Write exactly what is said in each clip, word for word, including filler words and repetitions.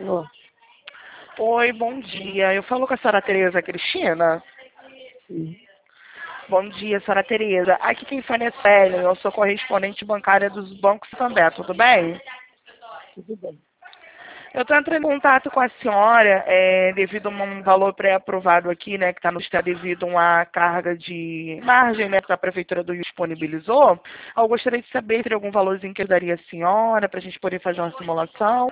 Alô? Oi, bom dia. Eu falo com a senhora Tereza Cristina. Sim. Bom dia, senhora Tereza. Aqui quem fala é Célia, eu sou correspondente bancária dos bancos Santander, tudo bem? Tudo bem. Eu estou entrando em contato com a senhora é, devido a um valor pré-aprovado aqui, né, que está no estado devido a uma carga de margem, né, que a Prefeitura do Rio disponibilizou. Eu gostaria de saber se teria algum valorzinho que eu daria a senhora para a gente poder fazer uma simulação.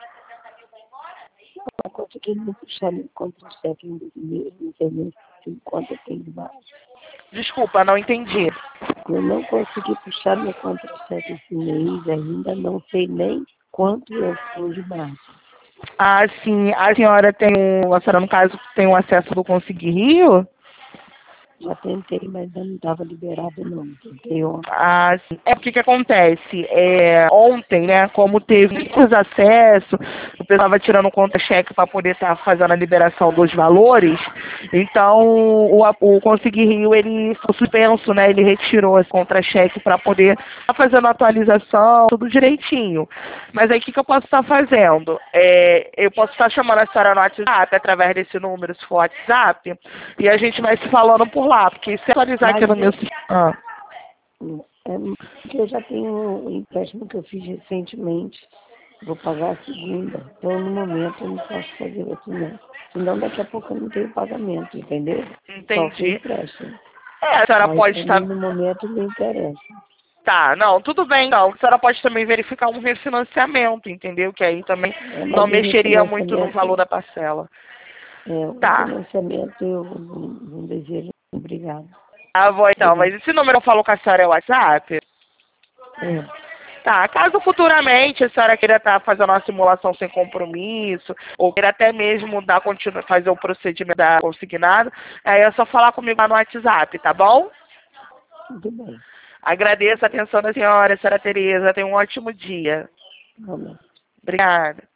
Não conseguindo puxar meu contra-cheque em dois meses, não sei nem se quanto eu tenho de base. Desculpa, não entendi. Eu não consegui puxar meu contra-cheque esse mês, ainda não sei nem quanto eu tenho de base. Ah, sim. A senhora tem, um- a senhora, no caso, tem o acesso do Conseguir Rio? Já tentei, mas ainda não estava liberado não. Tentei ontem. Ah, sim. É porque que acontece? É, ontem, né, como teve muitos acessos, o pessoal estava tirando contra-cheque para poder estar fazendo a liberação dos valores, então o, o Conseguir Rio, ele foi suspenso, né, ele retirou esse contra-cheque para poder estar fazendo a atualização, tudo direitinho. Mas aí o que, que eu posso estar fazendo? É, eu posso estar chamando a senhora no WhatsApp, através desse número, se for WhatsApp, e a gente vai se falando por lá, porque se atualizar aqui Mas no meu... é, Ah. é porque eu já tenho um empréstimo que eu fiz recentemente. Vou pagar a segunda. Então, no momento, eu não posso fazer outro não. Senão, daqui a pouco eu não tenho pagamento, entendeu? Só que Entendi. empréstimo. É, a senhora Aí, pode para mim, estar... no momento, não interessa. Tá, não, tudo bem, não. A senhora pode também verificar um refinanciamento, entendeu? Que aí também É, não mas o mexeria muito no valor refinanciamento, da parcela. é, o Tá. financiamento eu não, não desejo. Obrigada. Ah, vou então. Obrigada. Mas esse número eu falo com a senhora é o WhatsApp? É, Tá, caso futuramente a senhora queira estar fazendo uma simulação sem compromisso, ou queira até mesmo dar, continu... fazer o procedimento da consignado, aí é só falar comigo lá no WhatsApp, tá bom? tudo bem. Agradeço a atenção da senhora, senhora Tereza. Tenha um ótimo dia. Vamos. Obrigada.